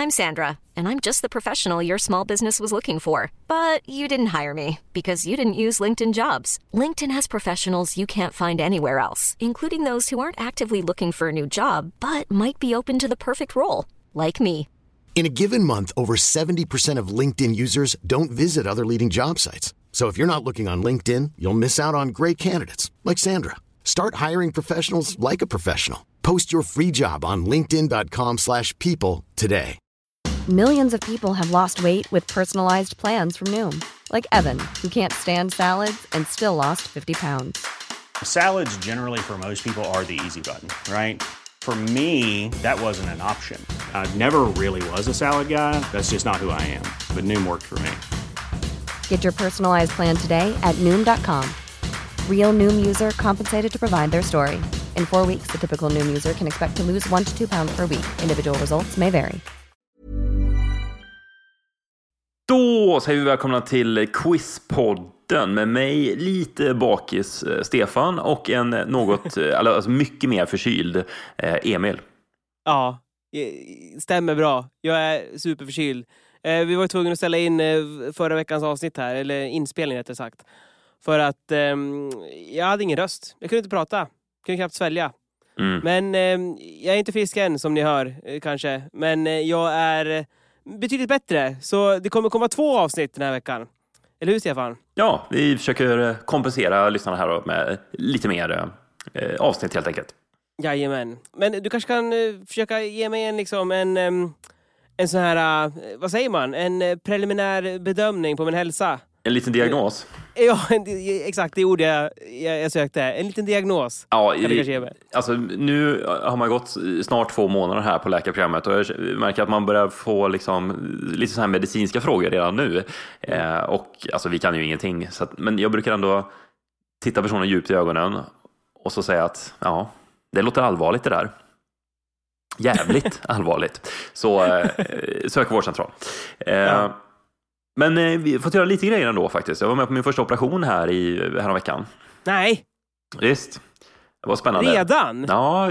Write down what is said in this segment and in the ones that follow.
I'm Sandra, and I'm just the professional your small business was looking for. But you didn't hire me because you didn't use LinkedIn Jobs. LinkedIn has professionals you can't find anywhere else, including those who aren't actively looking for a new job, but might be open to the perfect role, like me. In a given month, over 70% of LinkedIn users don't visit other leading job sites. So if you're not looking on LinkedIn, you'll miss out on great candidates like Sandra. Start hiring professionals like a professional. Post your free job on linkedin.com/people today. Millions of people have lost weight with personalized plans from Noom. Like Evan, who can't stand salads and still lost 50 pounds. Salads generally for most people are the easy button, right? For me, that wasn't an option. I never really was a salad guy. That's just not who I am. But Noom worked for me. Get your personalized plan today at Noom.com. Real Noom user compensated to provide their story. In 4 weeks, the typical Noom user can expect to lose 1 to 2 pounds per week. Individual results may vary. Då säger vi välkomna till Quizpodden med mig, lite bakis Stefan och en något, alltså mycket mer förkyld Emil. Ja, stämmer bra. Jag är superförkyld. Vi var tvungna att ställa in förra veckans avsnitt här, eller inspelning rättare sagt. För att jag hade ingen röst. Jag kunde inte prata. Jag kunde knappt svälja. Men jag är inte frisk än, som ni hör kanske. Men jag är betydligt bättre. Så det kommer komma 2 avsnitt den här veckan. Eller hur, Stefan? Ja, vi försöker kompensera lyssnarna här med lite mer avsnitt helt enkelt. Jajamän. Men du kanske kan försöka ge mig en sån här, vad säger man? En preliminär bedömning på min hälsa. En liten diagnos. Ja, exakt, det ordet jag sökte. En liten diagnos. Ja, alltså, nu har man gått snart 2 månader här på läkarprogrammet och jag märker att man börjar få liksom lite så här medicinska frågor redan nu. Och alltså, vi kan ju ingenting. Så att, men jag brukar ändå titta personen djupt i ögonen och så säga att ja, det låter allvarligt det där. Jävligt allvarligt. Så sök vårdcentral. Ja. Men vi har fått göra lite grejer ändå faktiskt. Jag var med på min första operation här om veckan. Nej. Visst. Det var spännande. Redan?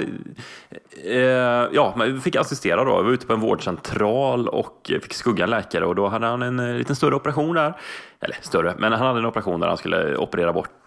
Ja, men vi fick assistera då. Jag var ute på en vårdcentral och fick skugga en läkare. Och då hade han en liten större operation där. Eller större, men han hade en operation där han skulle operera bort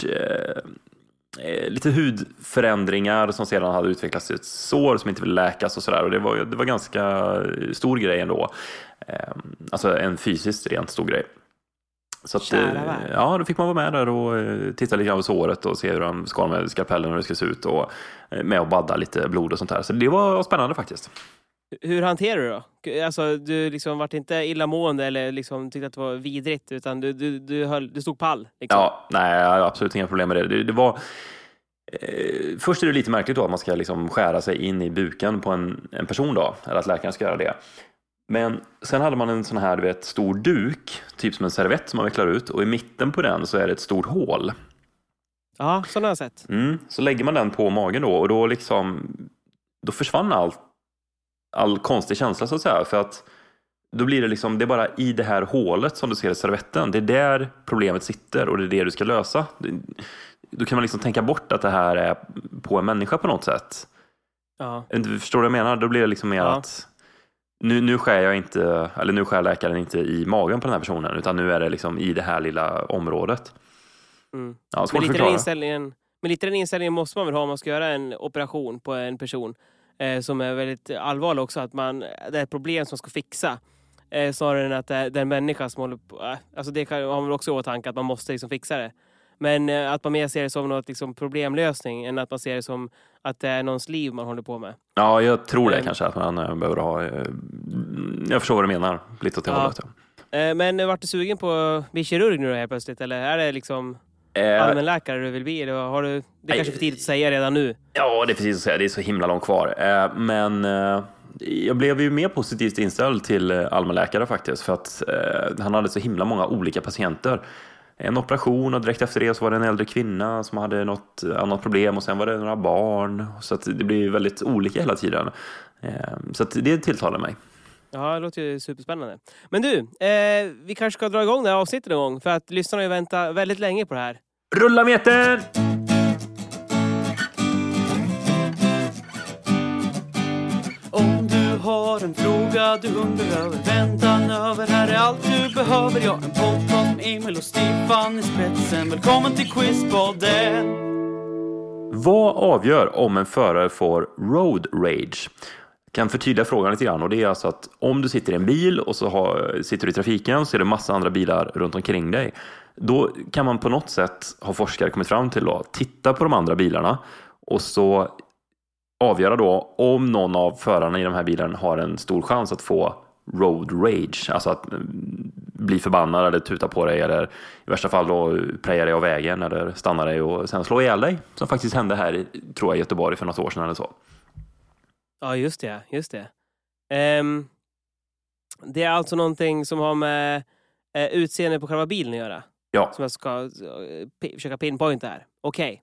lite hudförändringar som sedan hade utvecklats till ett sår som inte vill läkas och sådär. Och det var ganska stor grej ändå. Alltså en fysiskt rent stor grej. Så att, ja, då fick man vara med där och titta lite grann på såret och se hur de skar med skalpellen och hur det ska se ut och med och badda lite blod och sånt där. Så det var spännande faktiskt. Hur hanterar du då? Alltså, du liksom vart inte illamående eller liksom tyckte att det var vidrigt, utan du stod pall liksom. Ja, nej, jag har absolut inga problem med det. Det var först är det lite märkligt då att man ska liksom skära sig in i buken på en person då, eller att läkaren ska göra det. Men sen hade man en sån här, du vet, stor duk, typ som en servett som man vecklar ut, och i mitten på den så är det ett stort hål. Ja, sån har jag sett. Så lägger man den på magen då, och då liksom då försvann all konstig känsla så att säga, för att då blir det liksom, det är bara i det här hålet som du ser i servetten, det är där problemet sitter och det är det du ska lösa. Då kan man liksom tänka bort att det här är på en människa på något sätt. Ja. Förstår du vad jag menar? Då blir det liksom mer att nu skär läkaren inte i magen på den här personen, utan nu är det liksom i det här lilla området. Ja, svårt att förklara. Men lite den inställningen måste man väl ha om man ska göra en operation på en person som är väldigt allvarlig också, att det är ett problem som ska fixa snarare än att det är en människa som håller på, alltså det kan man väl också åtanke att man måste liksom fixa det. Men att man mer ser det som något liksom problemlösning än att man ser det som att det är någons liv man håller på med. Ja, jag tror det kanske att man behöver ha. Jag förstår vad du menar, lite åt det hållet. Men vart du sugen på att bli kirurg nu då helt plötsligt? Eller är det liksom allmänläkare du vill bli? Eller har du, det är kanske för tidigt att säga redan nu. Ja, det är precis att säga. Det är så himla långt kvar. Men jag blev ju mer positivt inställd till allmänläkare faktiskt. För att han hade så himla många olika patienter. En operation och direkt efter det så var det en äldre kvinna som hade något annat problem och sen var det några barn. Så att det blir väldigt olika hela tiden. Så att det tilltalar mig. Ja, det låter ju superspännande. Men du, vi kanske ska dra igång det här avsnittet en gång, för att lyssnarna har ju väntat väldigt länge på det här. Rulla meter! Om du har en fråga du undrar över, väntan över, här är allt du behöver. Ja, en podcast med Emil och Stefan i spetsen. Välkommen till Quizpodden. Vad avgör om en förare får road rage? Jag kan förtydliga frågan lite grann, och det är alltså att om du sitter i en bil och så sitter du i trafiken, så är det massa andra bilar runt omkring dig. Då kan man på något sätt, har forskare kommit fram till, att titta på de andra bilarna och så avgöra då om någon av förarna i de här bilarna har en stor chans att få road rage, alltså att bli förbannad eller tuta på dig, eller i värsta fall då preja dig av vägen eller stanna dig och sen slå ihjäl dig, som faktiskt hände här tror jag i Göteborg för något år sedan eller så. Ja, just det. Det är alltså någonting som har med utseende på själva bilen att göra. Ja. Som jag ska försöka pinpointa här. Okej.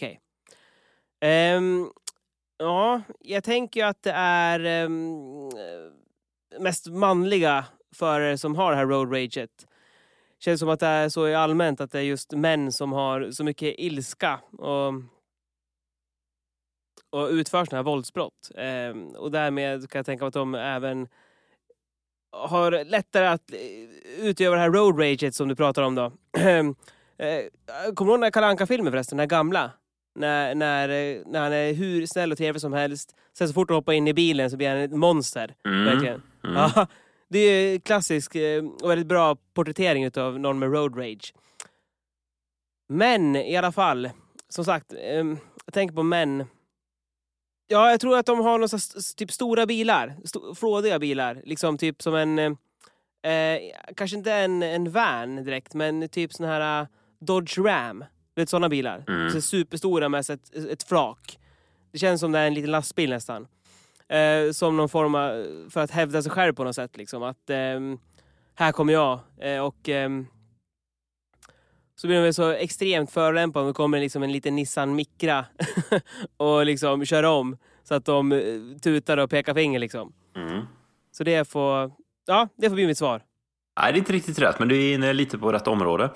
Ja, jag tänker ju att det är mest manliga förare som har det här road raget. Känns som att det är så i allmänt att det är just män som har så mycket ilska och utför sådana här våldsbrott. Och därmed kan jag tänka mig att de även har lättare att utöva det här road raget som du pratar om då. Kommer du ihåg den här Kalle Anka-filmen förresten, den här gamla? När han är hur snäll och trevlig som helst. Sen så fort han hoppar in i bilen så blir han ett monster. Verkligen. Ja, det är klassisk och väldigt bra porträttering av någon med road rage. Men i alla fall, som sagt, jag tänker på män. Ja, jag tror att de har några typ stora bilar. Flådiga bilar. Liksom typ som en kanske inte en van direkt, men typ sån här Dodge Ram. Vet, sådana bilar. Så superstora med ett flak. Det känns som det är en liten lastbil nästan. Som någon form av, för att hävda sig själv på något sätt. Liksom. Att här kommer jag. Och så blir de väl så extremt förolämpade om det kommer liksom en liten Nissan Micra och liksom kör om. Så att de tutar och pekar finger liksom. Så det får bli mitt svar. Nej, det är inte riktigt rätt, men du är inne lite på rätt område.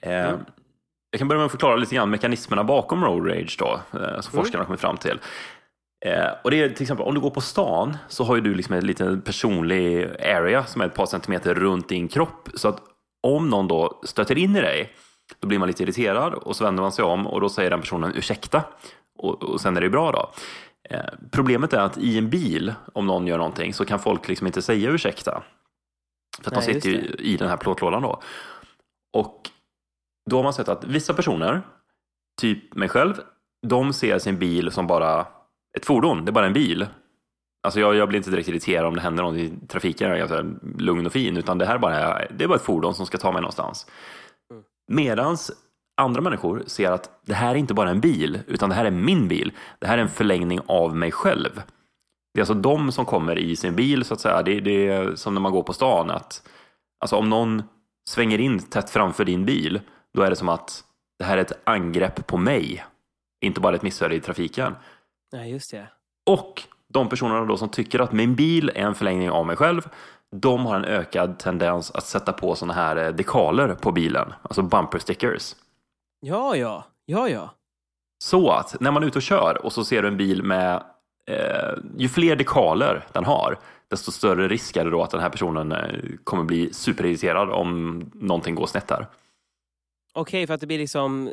Jag kan börja med att förklara lite grann mekanismerna bakom road rage då, som forskarna har kommit fram till. Och det är till exempel, om du går på stan så har ju du liksom en liten personlig area som är ett par centimeter runt din kropp. Så att om någon då stöter in i dig, då blir man lite irriterad och så vänder man sig om och då säger den personen ursäkta. Och sen är det bra då. Problemet är att i en bil, om någon gör någonting, så kan folk liksom inte säga ursäkta. För att de sitter ju i den här plåtlådan då. Och då har man sett att vissa personer, typ mig själv, de ser sin bil som bara ett fordon. Det är bara en bil. Alltså jag blir inte direkt irriterad om det händer något i trafiken. Jag är ganska lugn och fin. Utan det är bara ett fordon som ska ta mig någonstans. Medans andra människor ser att det här är inte bara en bil, utan det här är min bil. Det här är en förlängning av mig själv. Det är alltså de som kommer i sin bil så att säga. Det är som när man går på stan. Att, alltså om någon svänger in tätt framför din bil, då är det som att det här är ett angrepp på mig. Inte bara ett missöde i trafiken. Nej, just det. Och de personerna då som tycker att min bil är en förlängning av mig själv, de har en ökad tendens att sätta på såna här dekaler på bilen. Alltså bumper stickers. Ja. Så att när man är ute och kör och så ser du en bil med ju fler dekaler den har, desto större risk är det då att den här personen kommer bli superirriterad om någonting går snett där. Okej, för att det blir som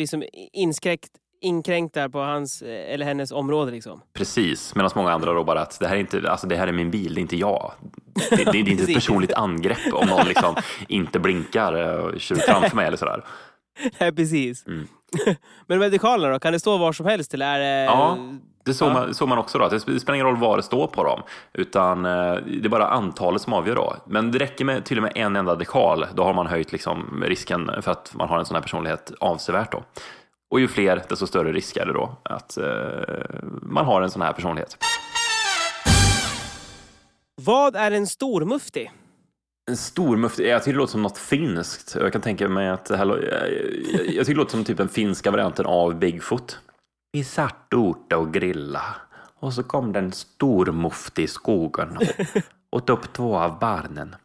inkränkt där på hans eller hennes område liksom. Precis, medan många andra då bara att det här är min bil, det är inte jag. Det är inte ett personligt angrepp om någon liksom inte blinkar och kör framför mig eller sådär. Nej, precis. Men med dekalerna då, kan det stå var som helst eller är det... Ja, det såg man också då. Det spelar ingen roll vad det står på dem, utan det är bara antalet som avgör då. Men det räcker med till och med en enda dekal, då har man höjt liksom risken för att man har en sån här personlighet avsevärt då. Och ju fler, desto större risk är det då att man har en sån här personlighet. Vad är en stormufti? En stormufti, jag tycker det låter som något finskt. Jag kan tänka mig att jag tycker det låter som typ den finska varianten av Bigfoot. Vi satt ute och grilla. Och så kom den stormufti i skogen och tog upp 2 av barnen.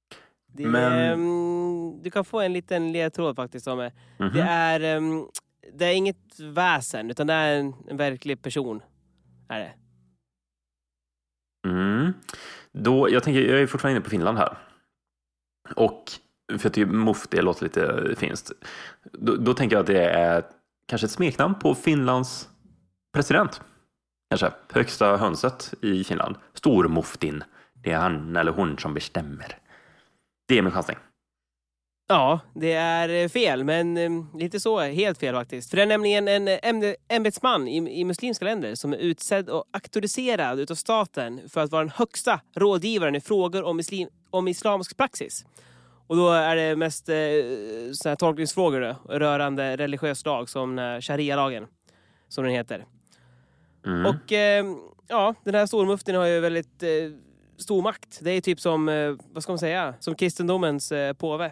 Du kan få en liten ledtråd faktiskt om det. Det är inget väsen, utan det är en verklig person. Är det? Jag är fortfarande inne på Finland här. Och för att Mufti låter lite finskt. Då tänker jag att det är kanske ett smeknamn på Finlands president. Kanske högsta hönset i Finland. Stormuftin. Det är han eller hon som bestämmer. Det är min chansning. Ja, det är fel, men lite så helt fel faktiskt. För det är nämligen en ämbetsman i muslimska länder som är utsedd och auktoriserad utav staten för att vara den högsta rådgivaren i frågor om islamsk praxis. Och då är det mest såna här tolkningsfrågor då, rörande religiös lag som sharia-lagen, som den heter. Och den här stormuftin har ju väldigt stor makt. Det är typ som, vad ska man säga, som kristendomens påve.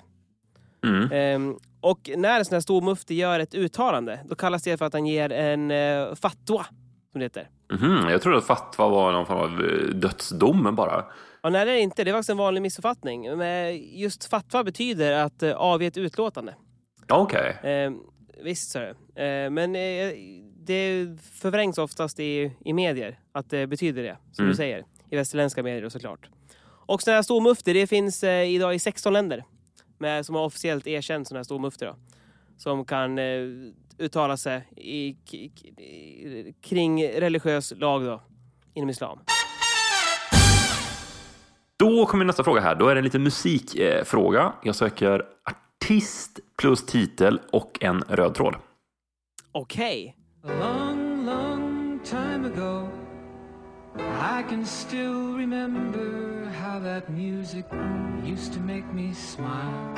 Och när en sån här stormufti gör ett uttalande, då kallas det för att han ger en fatwa, som det heter. Jag trodde att fatwa var någon form av dödsdom bara. Ja, nej, det är inte. Det är faktiskt en vanlig missuppfattning. Men just fatwa betyder att avge ett utlåtande. Okej. Visst så är det. Men det förvrängs oftast i medier att det betyder det, som du säger. I västerländska medier såklart. Och sådana här stormufter, det finns idag i 16 länder. Som har officiellt erkänt sådana här stormufter då. Som kan uttala sig kring religiös lag då, inom islam. Då kommer nästa fråga här. Då är det en liten musikfråga. Jag söker artist plus titel och en röd tråd. Okej. A long, long time ago, I can still remember how that music used to make me smile.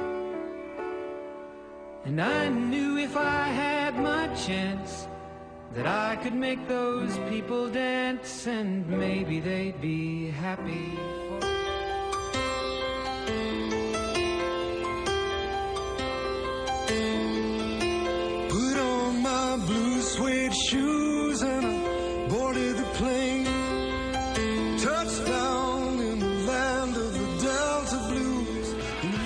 And I knew if I had my chance that I could make those people dance, and maybe they'd be happy for... Put on my blue suede shoes and I boarded the plane. Touchdown in the land of the Delta Blues.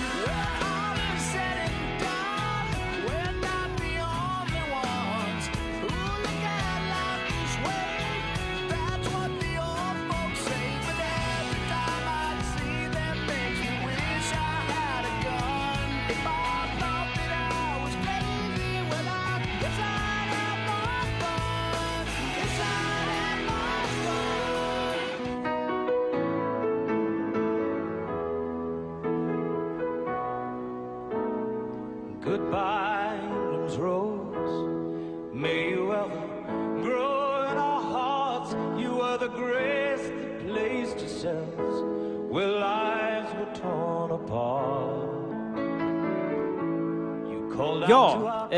Goodbye, England's rose. May you ever grow in our hearts. You are the grace that placed yourselves where lives were torn apart. You called out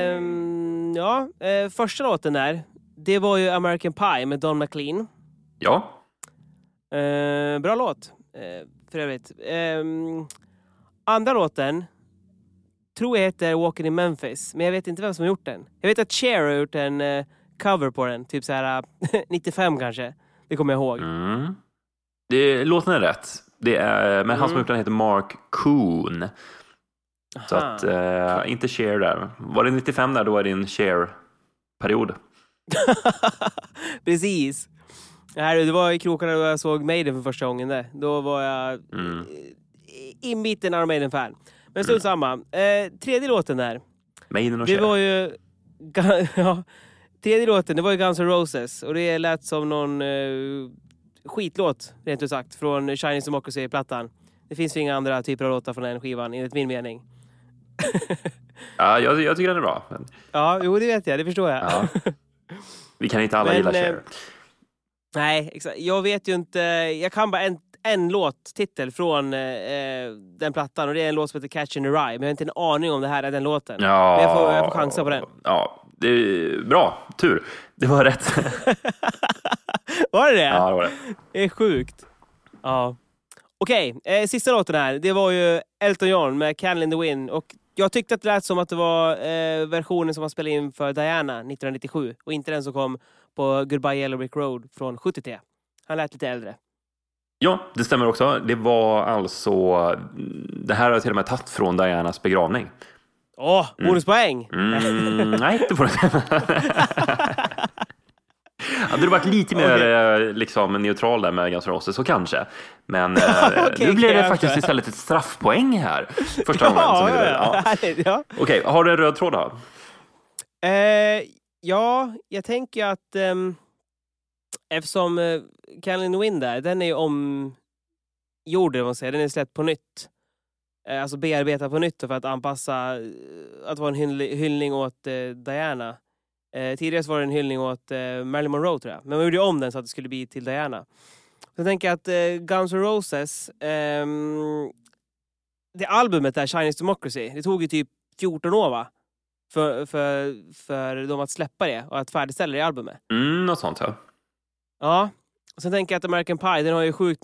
to första låten där, det var ju American Pie med Don McLean. Ja. Bra låt, för övrigt. Andra låten tror jag heter Walking in Memphis, men jag vet inte vem som har gjort den. Jag vet att Cher har gjort en cover på den, typ så här 95 kanske. Det kommer jag ihåg. Låten är rätt. Det är, men han som har gjort den heter Mark Coon. Så att inte Cher där. Var det 95 där, då är det en Cher-period. Precis. Det var i krokarna då jag såg Maiden för första gången där. Då var jag inbiten Iron Maiden-fan. Men stod samma. Tredje låten där. Maiden och det Cher. var ju tredje låten, det var ju Guns N' Roses. Och det lät som någon skitlåt, rent ut sagt, från Chinese Democracy-plattan. Det finns ju inga andra typer av låtar från den skivan, enligt min mening. Ja, jag tycker den är bra. Men... Ja, jo, det vet jag, det förstår jag. Ja. Vi kan inte alla gilla Cher. Nej, exakt. Jag vet ju inte, jag kan bara en låttitel från den plattan, och det är en låt som heter Catch in the Rye, men jag har inte en aning om det här är den låten. Ja, men jag får chansa på den. Ja, det är bra, tur. Det var rätt. Var det det? Ja, det var det. Det är sjukt. Ja. Okej, sista låten här, det var ju Elton John med Candle in the Wind, och jag tyckte att det lät som att det var versionen som han spelade in för Diana 1997, och inte den som kom på Goodbye Yellow Brick Road från 73. Han lät lite äldre. Ja, det stämmer också. Det var alltså... Det här har jag till och med tagit från Dianas begravning. Bonuspoäng! Nej, inte på det. Hade du varit lite mer liksom, neutral där med Guns N' Roses så kanske. Men nu blir det faktiskt istället ett straffpoäng här. Första gången som vi gjorde det. Okej, har du en röd tråd då? Ja, jag tänker att eftersom Calvin Wind där, den är ju omgjord, man säger. Den är släppt på nytt. Alltså bearbetad på nytt för att anpassa, att vara en hyllning åt Diana. Tidigare var det en hyllning åt Marilyn Monroe, tror jag. Men man gjorde om den så att det skulle bli till Diana. Så jag tänker att Guns N' Roses, det albumet där, Chinese Democracy, det tog ju typ 14 år, va? För dem att släppa det och att färdigställa det i albumet. Något sånt, ja. Ja, och sen tänker jag att American Pie, den har ju sjukt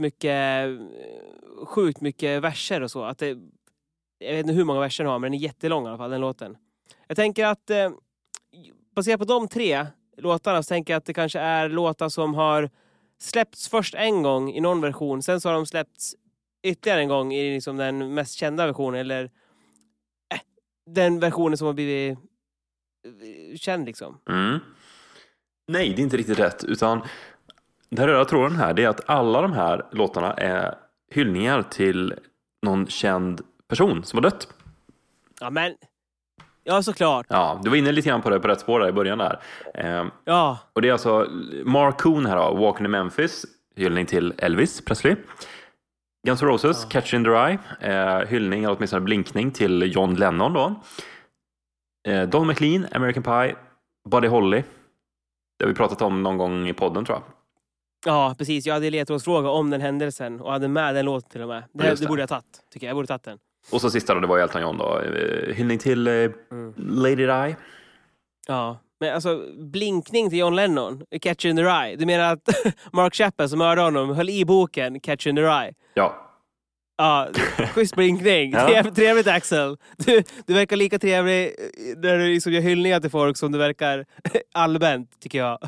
mycket verser och så. Att jag vet inte hur många verser den har, men den är jättelång i alla fall, den låten. Jag tänker att baserat på de 3 låtarna så tänker jag att det kanske är låtar som har släppts först en gång i någon version. Sen så har de släppts ytterligare en gång i liksom den mest kända versionen. Eller den versionen som har blivit känd liksom. Nej, det är inte riktigt rätt. Utan det röda tråden här, det är att alla de här låtarna är hyllningar till någon känd person som har dött. Ja, men... Ja, såklart. Ja, du var inne lite grann på det på rätt spår där i början där. Ja. Och det är alltså Mark Coon här då, Walking in Memphis, hyllning till Elvis Presley. Guns N' Roses, Catch in the Rye, hyllning eller åtminstone blinkning till John Lennon då. Don McLean, American Pie, Buddy Holly. Det har vi pratat om någon gång i podden, tror jag. Ja, precis. Jag hade ledtrådsfråga om den händelsen och hade med den låten till och med. Det borde jag tagit, tycker jag. Jag borde tagit den. Och så sista då, det var Elton John då. Hyllning till Lady Di. Ja, men alltså blinkning till John Lennon, Catch in the Rye. Du menar att Mark Chapman som hörde honom höll i boken Catch in the Rye? Ja. Ja, schysst blinkning. Ja. Trevligt, Axel. Du verkar lika trevlig när du liksom gör hyllningar till folk som du verkar allmänt, tycker jag.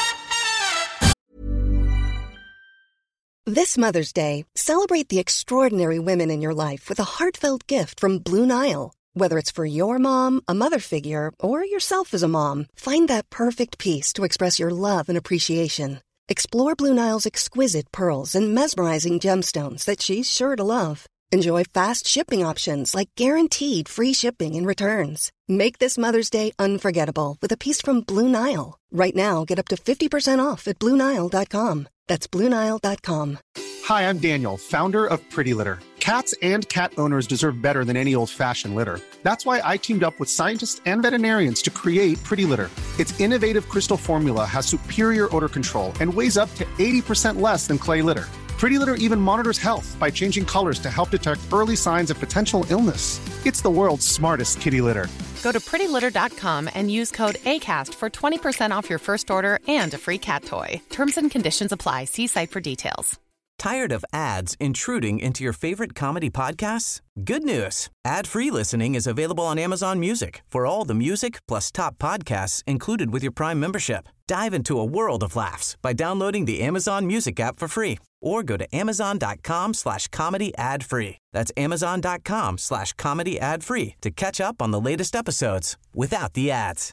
This Mother's Day, celebrate the extraordinary women in your life with a heartfelt gift from Blue Nile. Whether it's for your mom, a mother figure, or yourself as a mom, find that perfect piece to express your love and appreciation. Explore Blue Nile's exquisite pearls and mesmerizing gemstones that she's sure to love. Enjoy fast shipping options like guaranteed free shipping and returns. Make this Mother's Day unforgettable with a piece from Blue Nile. Right now, get up to 50% off at BlueNile.com. That's BlueNile.com. Hi, I'm Daniel, founder of Pretty Litter. Cats and cat owners deserve better than any old-fashioned litter. That's why I teamed up with scientists and veterinarians to create Pretty Litter. Its innovative crystal formula has superior odor control and weighs up to 80% less than clay litter. Pretty Litter even monitors health by changing colors to help detect early signs of potential illness. It's the world's smartest kitty litter. Go to prettylitter.com and use code ACAST for 20% off your first order and a free cat toy. Terms and conditions apply. See site for details. Tired of ads intruding into your favorite comedy podcasts? Good news. Ad-free listening is available on Amazon Music for all the music plus top podcasts included with your Prime membership. Dive into a world of laughs by downloading the Amazon Music app for free or go to amazon.com/comedy ad-free. That's amazon.com/comedy ad-free to catch up on the latest episodes without the ads.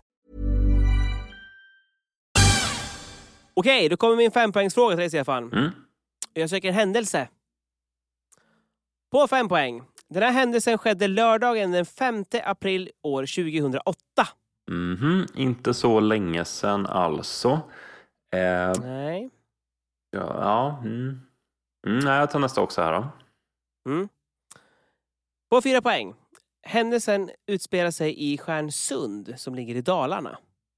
Okej, då kommer min 5-poängsfråga till dig, Stefan. Jag söker en händelse. På 5 poäng. Den här händelsen skedde lördagen den 5 april år 2008. Inte så länge sedan alltså. Nej. Nej, jag tar nästa också här då. På 4 poäng. Händelsen utspelar sig i Stjärnsund som ligger i Dalarna.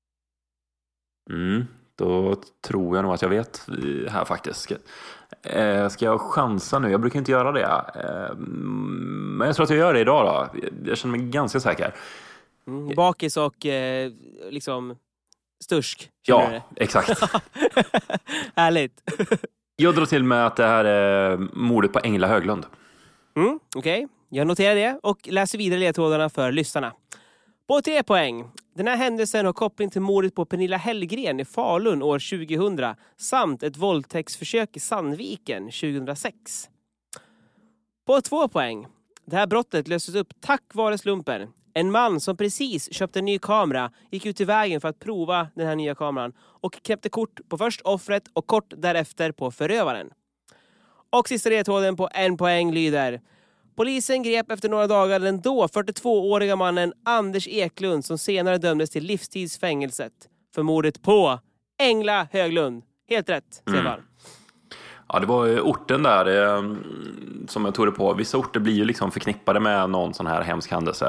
Då tror jag nog att jag vet här faktiskt. Ska jag chansa nu? Jag brukar inte göra det. Men jag tror att jag gör det idag då. Jag känner mig ganska säker. Bakis och liksom stursk. Ja, exakt. Härligt. Jag drar till med att det här är mordet på Engla Höglund. Okej. Jag noterar det och läser vidare ledtrådarna för lyssnarna. På 3 poäng. Den här händelsen har koppling till mordet på Pernilla Hellgren i Falun år 2000 samt ett våldtäktsförsök i Sandviken 2006. På 2 poäng. Det här brottet löses upp tack vare slumpen. En man som precis köpte en ny kamera gick ut i vägen för att prova den här nya kameran och knäppte kort på först offret och kort därefter på förövaren. Och sista ledtråden på 1 poäng lyder: polisen grep efter några dagar den då 42-åriga mannen Anders Eklund som senare dömdes till livstidsfängelset för mordet på Engla Höglund. Helt rätt, Stefan. Ja, det var orten där som jag tog det på. Vissa orter blir ju liksom förknippade med någon sån här hemsk händelse.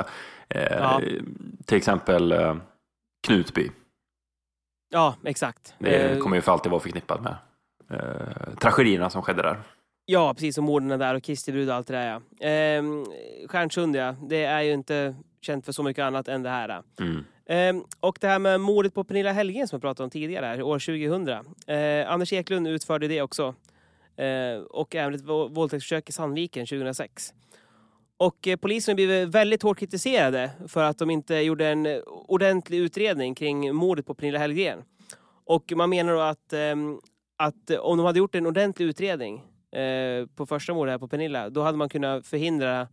Till exempel Knutby. Ja, exakt. Det kommer ju för alltid vara förknippat med tragedierna som skedde där. Ja, precis som morden där och Kristibrud och allt det där. Ja. Stjärnsund, ja. Det är ju inte känt för så mycket annat än det här. Och det här med mordet på Pernilla Hellgren som jag pratade om tidigare här, år 2000. Anders Eklund utförde det också. Och även ett våldtäktsförsök i Sandviken 2006. Och polisen har blivit väldigt hårt kritiserade för att de inte gjorde en ordentlig utredning kring mordet på Pernilla Hellgren. Och man menar då att om de hade gjort en ordentlig utredning på första mordet här på Pernilla, då hade man kunnat förhindra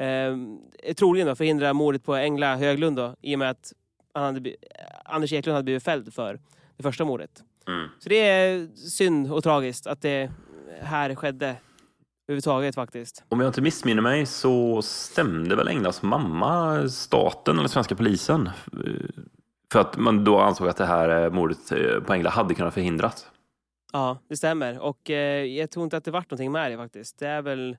förhindra mordet på Engla Höglund då, i och med att Anders Eklund hade blivit fälld för det första mordet. Så det är synd och tragiskt att det här skedde överhuvudtaget faktiskt. Om jag inte missminner mig så stämde väl Englas mamma staten eller svenska polisen för att man då ansåg att det här mordet på Engla hade kunnat förhindras. Ja, det stämmer. Och jag tror inte att det varit någonting med det faktiskt. Det är väl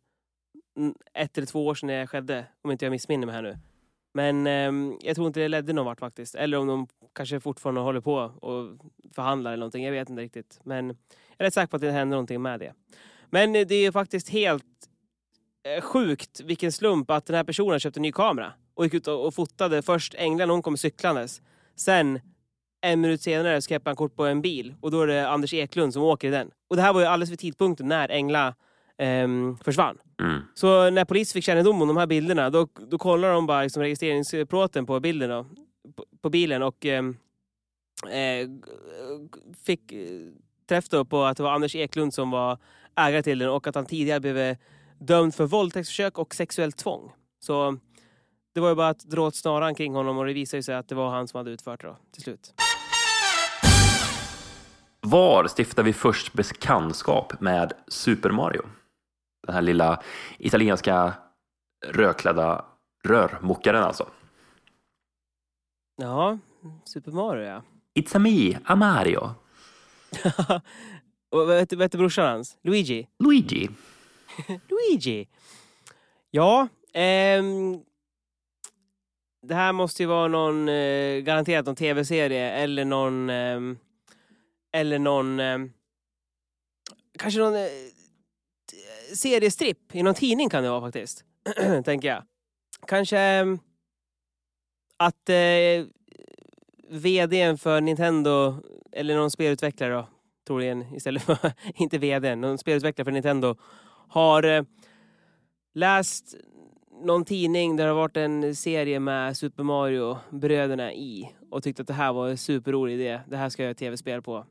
1 eller 2 år sedan det skedde, om inte jag missminner mig här nu. Men jag tror inte det ledde någon vart faktiskt. Eller om de kanske fortfarande håller på och förhandlar eller någonting. Jag vet inte riktigt. Men jag är rätt säker på att det händer någonting med det. Men det är faktiskt helt sjukt vilken slump att den här personen köpte en ny kamera. Och gick ut och fotade först Engla när hon kom cyklandes. Sen 1 minut senare skrev han kort på en bil. Och då är det Anders Eklund som åker i den. Och det här var ju alldeles vid tidpunkten när Engla försvann. Så när polis fick kännedom om de här bilderna, då kollar de bara liksom registreringsplåten på bilden då, på bilen och fick träff då på att det var Anders Eklund som var ägare till den och att han tidigare blev dömd för våldtäktsförsök och sexuellt tvång. Så det var ju bara att dra åt snaran kring honom och det visade sig att det var han som hade utfört det då, till slut. Var stiftar vi först bekantskap med Super Mario? Den här lilla italienska rödklädda rörmokaren alltså. Ja, Super Mario, ja. It's a me, a Mario. Och vad heter brorsan hans? Luigi. Luigi. Ja, det här måste ju vara någon garanterat någon tv-serie eller någon kanske någon seriestripp i någon tidning kan det vara faktiskt. Tänker jag. Kanske att vdn för Nintendo eller någon spelutvecklare då, troligen istället för inte vdn, någon spelutvecklare för Nintendo har läst någon tidning där det har varit en serie med Super Mario bröderna i och tyckte att det här var en superrolig idé. Det här ska jag göra ett tv-spel på.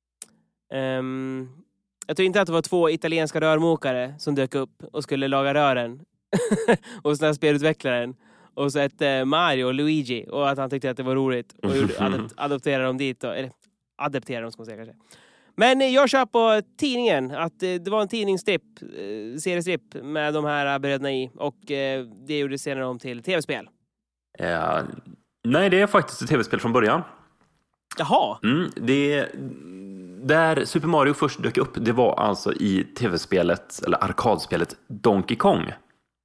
Jag tror inte att det var 2 italienska rörmokare som dök upp och skulle laga rören och sådana spelutvecklaren och så ett Mario och Luigi och att han tyckte att det var roligt och adopterade dem dit eller adapterade dem ska man säga kanske. Men jag kör på tidningen att det var en tidningsstripp, seriestripp med de här bröderna i och det gjorde senare om till tv-spel. Nej, det är faktiskt ett tv-spel från början. Jaha. Där Super Mario först dök upp, det var alltså i tv-spelet eller arkadspelet Donkey Kong.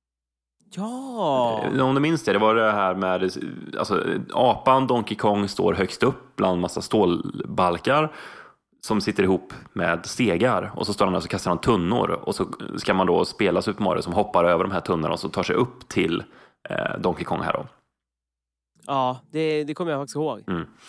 Ja. Om du minns det var det här med alltså, apan Donkey Kong står högst upp bland massa stålbalkar som sitter ihop med stegar och så står han där och kastar han tunnor och så ska man då spela Super Mario som hoppar över de här tunnorna och så tar sig upp till Donkey Kong här då. Ja, det kommer jag faktiskt ihåg.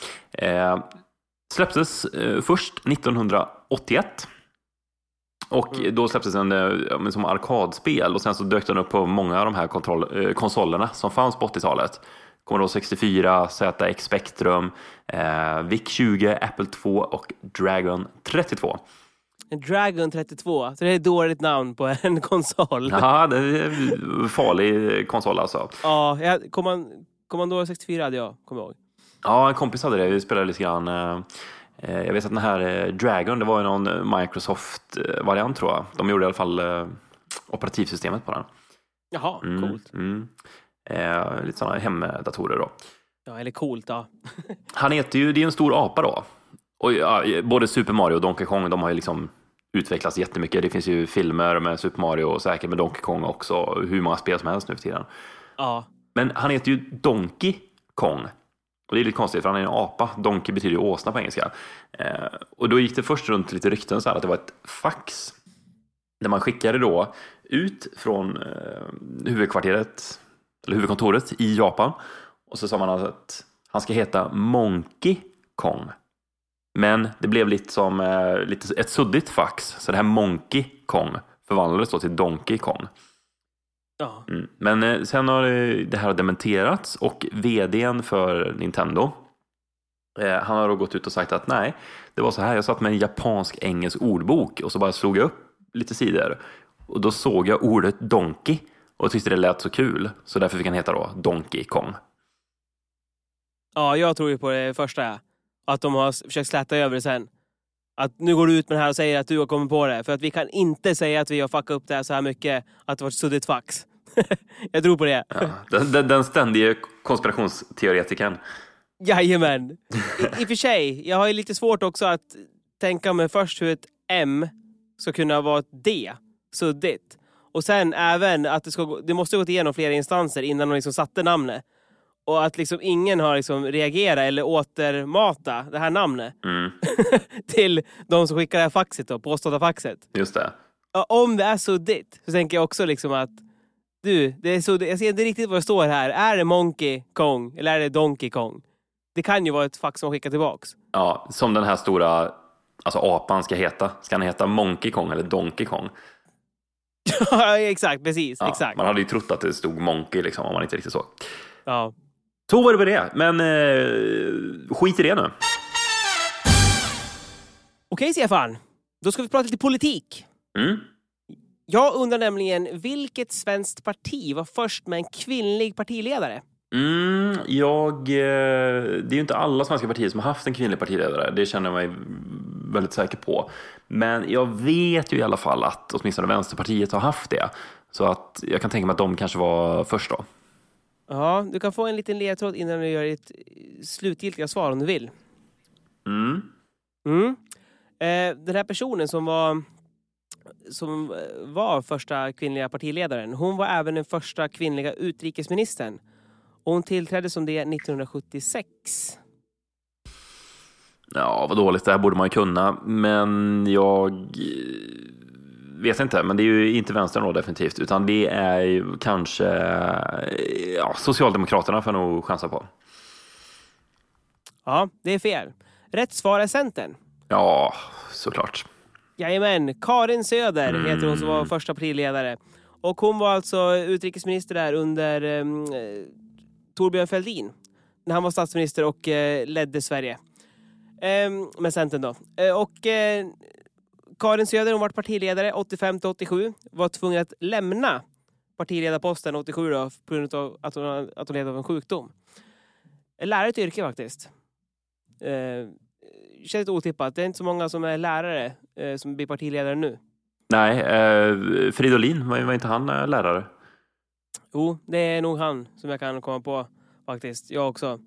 Släpptes först 1981 och då släpptes den som arkadspel och sen så dök den upp på många av de här konsolerna som fanns på 80-talet. Commodore 64, ZX Spectrum, VIC-20, Apple II och Dragon 32. En Dragon 32, så det är ett dåligt namn på en konsol. Ja, det är en farlig konsol alltså. Ja, Commodore 64 hade jag, kommer ihåg. Ja, en kompis hade det. Vi spelade lite grann. Jag vet att den här Dragon, det var ju någon Microsoft-variant tror jag. De gjorde i alla fall operativsystemet på den. Jaha, coolt. Lite sådana hemdatorer då. Ja, eller coolt, ja. Han heter ju, det är en stor apa då. Och både Super Mario och Donkey Kong, de har ju liksom utvecklats jättemycket. Det finns ju filmer med Super Mario och säkert med Donkey Kong också. Hur många spel som helst nu för tiden. Ja. Men han heter ju Donkey Kong. Och det är lite konstigt för han är en apa. Donkey betyder ju åsna på engelska. Och då gick det först runt lite rykten så här att det var ett fax. När man skickade då ut från huvudkvarteret eller huvudkontoret i Japan. Och så sa man att han ska heta Monkey Kong. Men det blev lite som ett suddigt fax. Så det här Monkey Kong förvandlades då till Donkey Kong. Ja. Men sen har det här dementerats. Och vdn för Nintendo, han har då gått ut och sagt att nej, det var så här. Jag satt med en japansk-engelsk ordbok och så bara slog jag upp lite sidor. Och då såg jag ordet Donkey och tyckte det lät så kul. Så därför fick han heta då Donkey Kong. Ja, jag tror ju på det första. Att de har försökt släta över det sen. Att nu går du ut med det här och säger att du har kommit på det. För att vi kan inte säga att vi har fuckat upp det här så här mycket. Att det var ett suddigt fax. Jag tror på det. Ja, den ständiga konspirationsteoretikern. Jajamän. I och för sig, jag har ju lite svårt också att tänka mig först hur ett M ska kunna vara ett D. Suddigt. Och sen även att det måste gå igenom flera instanser innan de liksom satte namnet. Och att liksom ingen har liksom reagerat eller återmata det här namnet till de som skickar det här faxet då, påstådda faxet. Just det. Om det är suddigt så tänker jag också liksom att det är suddigt. Jag ser inte riktigt vad det står här. Är det Monkey Kong eller är det Donkey Kong? Det kan ju vara ett fax som skickar tillbaks. Ja, som den här stora apan ska heta. Ska han heta Monkey Kong eller Donkey Kong? Ja, exakt, precis. Ja, exakt. Man hade ju trott att det stod Monkey liksom, om man inte riktigt såg. Ja. Så var det med det, men skit i det nu. Okej, Stefan. Då ska vi prata lite politik. Jag undrar nämligen, vilket svenskt parti var först med en kvinnlig partiledare? Det är ju inte alla svenska partier som har haft en kvinnlig partiledare. Det känner jag mig väldigt säker på. Men jag vet ju i alla fall att åtminstone Vänsterpartiet har haft det. Så att jag kan tänka mig att de kanske var först då. Ja, du kan få en liten ledtråd innan du gör ett slutgiltiga svar om du vill. Den här personen som var första kvinnliga partiledaren, hon var även den första kvinnliga utrikesministern. Och hon tillträdde som det 1976. Ja, vad dåligt. Det här borde man ju kunna. Men jag vet inte. Men det är ju inte vänstern då definitivt. Utan det är ju kanske Socialdemokraterna får nog chansa på. Ja, det är fel. Rätt svar är Centern. Ja, såklart. Jajamän, Karin Söder heter hon som var första partiledare. Och hon var alltså utrikesminister där under Torbjörn Fälldin. När han var statsminister och ledde Sverige. Med Centern då. Karin Söder, hon var partiledare 85-87. Var tvungen att lämna partiledarposten 87 då, på grund av att hon led av en sjukdom. Lärare ett yrke faktiskt. Känns lite otippat. Det är inte så många som är lärare som blir partiledare nu. Nej, Fridolin, var inte han lärare? Jo, det är nog han som jag kan komma på faktiskt. Jag också.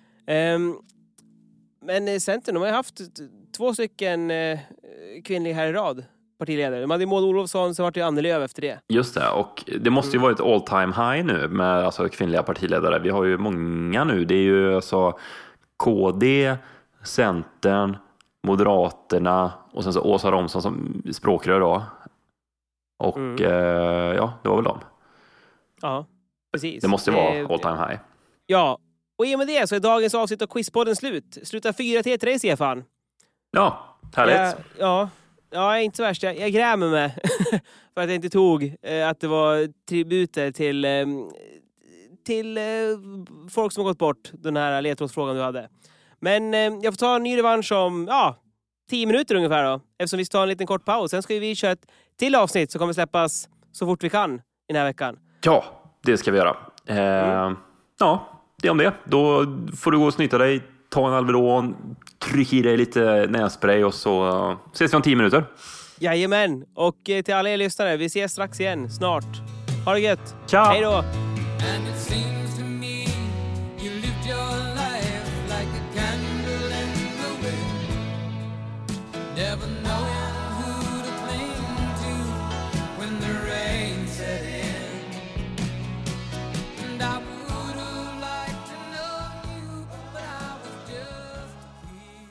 Men Centern, de har ju haft 2 stycken kvinnliga här i rad partiledare. De hade Maud Olofsson, så var det ju Annie Lööf efter det. Just det, och det måste ju vara ett all time high nu med alltså kvinnliga partiledare. Vi har ju många nu. Det är ju alltså KD, Centern, Moderaterna och sen så Åsa Romson som språkrör då. Och ja, det var väl dem. Ja, precis. Det måste ju vara all time high. Ja, och i och med det så är dagens avsnitt av Quizpodden slut. Sluta 4-3 till dig, Stefan. Ja, härligt. Ja, jag är inte så värst. Jag grämer mig för att jag inte tog att det var tributer till folk som har gått bort, den här ledtrådsfrågan du hade. Men jag får ta en ny revansch om 10 minuter ungefär då. Eftersom vi ska ta en liten kort paus. Sen ska vi köra ett till avsnitt som kommer släppas så fort vi kan i den här veckan. Ja, det ska vi göra. Ja, det om det. Då får du gå och snyta dig, ta en Alvedon, tryck i dig lite nässpray och så ses vi om 10 minuter. Jajamän, och till alla er lyssnare, vi ses strax igen, snart. Ha det gött. Ciao. Hej då. And it seems to me you lived your life like a candle in the wind, never knowing who to cling to when the rain set in. And I would have liked to know you, but I was just a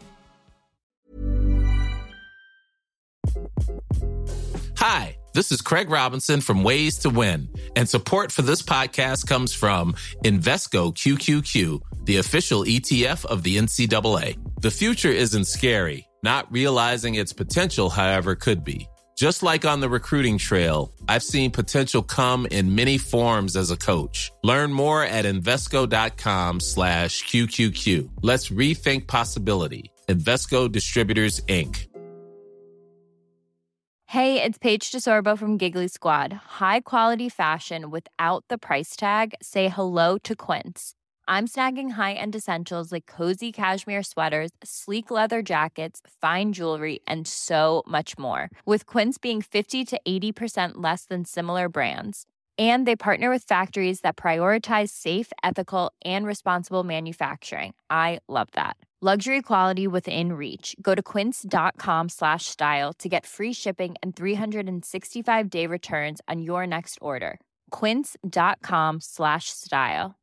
kid. Hi, this is Craig Robinson from Ways to Win, and support for this podcast comes from Invesco QQQ, the official ETF of the NCAA. The future isn't scary. Not realizing its potential, however, could be. Just like on the recruiting trail, I've seen potential come in many forms as a coach. Learn more at Invesco.com/QQQ. Let's rethink possibility. Invesco Distributors, Inc. Hey, it's Paige DeSorbo from Giggly Squad. High quality fashion without the price tag. Say hello to Quince. I'm snagging high-end essentials like cozy cashmere sweaters, sleek leather jackets, fine jewelry, and so much more. With Quince being 50 to 80% less than similar brands. And they partner with factories that prioritize safe, ethical, and responsible manufacturing. I love that. Luxury quality within reach. Go to quince.com/style to get free shipping and 365-day returns on your next order. Quince.com/style.